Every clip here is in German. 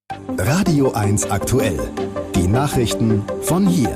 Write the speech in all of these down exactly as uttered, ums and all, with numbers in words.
Radio eins aktuell. Die Nachrichten von hier.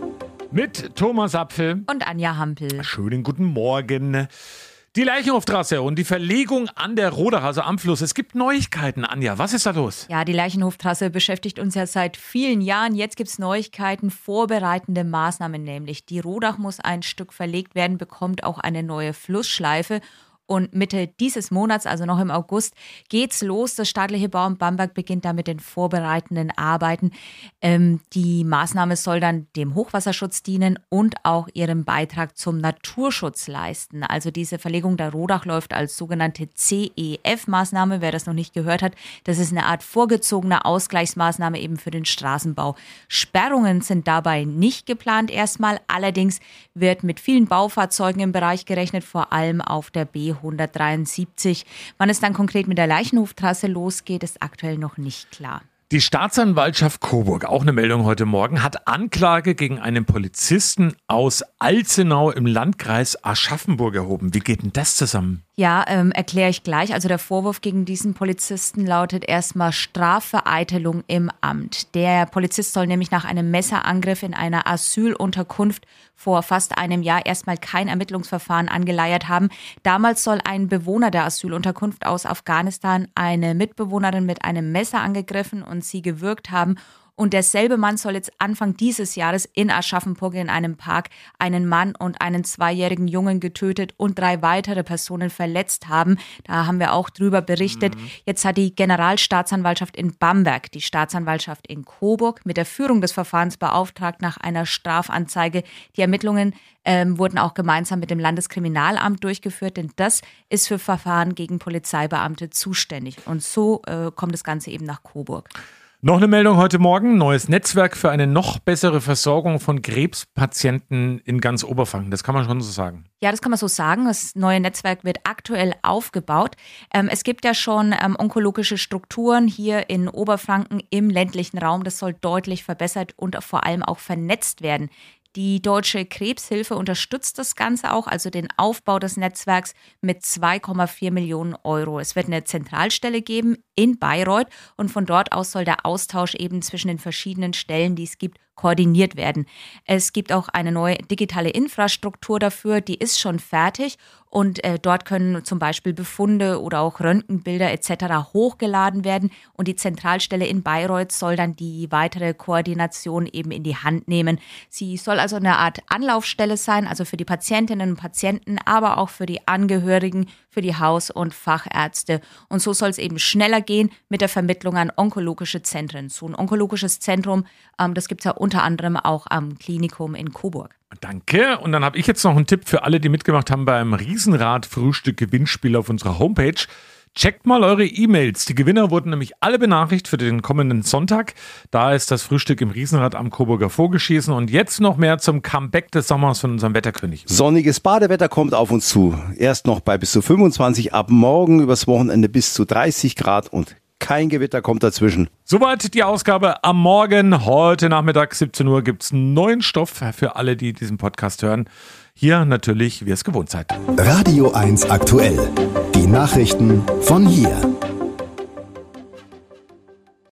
Mit Thomas Apfel und Anja Hampel. Schönen guten Morgen. Die Leichenhoftrasse und die Verlegung an der Rodacher, also am Fluss. Es gibt Neuigkeiten, Anja. Was ist da los? Ja, die Leichenhoftrasse beschäftigt uns ja seit vielen Jahren. Jetzt gibt es Neuigkeiten, vorbereitende Maßnahmen nämlich. Die Rodach muss ein Stück verlegt werden, bekommt auch eine neue Flussschleife. Und Mitte dieses Monats, also noch im August, geht's los. Das staatliche Bauamt Bamberg beginnt da mit den vorbereitenden Arbeiten. Ähm, die Maßnahme soll dann dem Hochwasserschutz dienen und auch ihren Beitrag zum Naturschutz leisten. Also diese Verlegung der Rodach läuft als sogenannte C E F-Maßnahme. Wer das noch nicht gehört hat, das ist eine Art vorgezogene Ausgleichsmaßnahme eben für den Straßenbau. Sperrungen sind dabei nicht geplant erstmal. Allerdings wird mit vielen Baufahrzeugen im Bereich gerechnet, vor allem auf der B hundertdreiundsiebzig. Wann es dann konkret mit der Leichenhoftrasse losgeht, ist aktuell noch nicht klar. Die Staatsanwaltschaft Coburg, auch eine Meldung heute Morgen, hat Anklage gegen einen Polizisten aus Alzenau im Landkreis Aschaffenburg erhoben. Wie geht denn das zusammen? Ja, ähm, erkläre ich gleich. Also der Vorwurf gegen diesen Polizisten lautet erstmal Strafvereitelung im Amt. Der Polizist soll nämlich nach einem Messerangriff in einer Asylunterkunft vor fast einem Jahr erstmal kein Ermittlungsverfahren angeleiert haben. Damals soll ein Bewohner der Asylunterkunft aus Afghanistan eine Mitbewohnerin mit einem Messer angegriffen und sie gewürgt haben. Und derselbe Mann soll jetzt Anfang dieses Jahres in Aschaffenburg in einem Park einen Mann und einen zweijährigen Jungen getötet und drei weitere Personen verletzt haben. Da haben wir auch drüber berichtet. Mhm. Jetzt hat die Generalstaatsanwaltschaft in Bamberg die Staatsanwaltschaft in Coburg mit der Führung des Verfahrens beauftragt nach einer Strafanzeige. Die Ermittlungen ähm, wurden auch gemeinsam mit dem Landeskriminalamt durchgeführt, denn das ist für Verfahren gegen Polizeibeamte zuständig. Und so äh, kommt das Ganze eben nach Coburg. Noch eine Meldung heute Morgen. Neues Netzwerk für eine noch bessere Versorgung von Krebspatienten in ganz Oberfranken. Das kann man schon so sagen. Ja, das kann man so sagen. Das neue Netzwerk wird aktuell aufgebaut. Ähm, es gibt ja schon ähm, onkologische Strukturen hier in Oberfranken im ländlichen Raum. Das soll deutlich verbessert und vor allem auch vernetzt werden. Die Deutsche Krebshilfe unterstützt das Ganze auch, also den Aufbau des Netzwerks mit zwei Komma vier Millionen Euro. Es wird eine Zentralstelle geben in Bayreuth und von dort aus soll der Austausch eben zwischen den verschiedenen Stellen, die es gibt, koordiniert werden. Es gibt auch eine neue digitale Infrastruktur dafür, die ist schon fertig und äh, dort können zum Beispiel Befunde oder auch Röntgenbilder et cetera hochgeladen werden und die Zentralstelle in Bayreuth soll dann die weitere Koordination eben in die Hand nehmen. Sie soll also eine Art Anlaufstelle sein, also für die Patientinnen und Patienten, aber auch für die Angehörigen, für die Haus- und Fachärzte. Und so soll es eben schneller gehen mit der Vermittlung an onkologische Zentren. So ein onkologisches Zentrum, ähm, das gibt es ja unter anderem auch am Klinikum in Coburg. Danke. Und dann habe ich jetzt noch einen Tipp für alle, die mitgemacht haben beim Riesenrad-Frühstück-Gewinnspiel auf unserer Homepage. Checkt mal eure E-Mails. Die Gewinner wurden nämlich alle benachrichtigt für den kommenden Sonntag. Da ist das Frühstück im Riesenrad am Coburger Vorgeschießen. Und jetzt noch mehr zum Comeback des Sommers von unserem Wetterkönig. Sonniges Badewetter kommt auf uns zu. Erst noch bei bis zu fünfundzwanzig, ab morgen übers Wochenende bis zu dreißig Grad und kein Gewitter kommt dazwischen. Soweit die Ausgabe am Morgen. Heute Nachmittag siebzehn Uhr gibt es neuen Stoff für alle, die diesen Podcast hören. Hier natürlich, wie ihr es gewohnt seid. Radio eins aktuell. Die Nachrichten von hier.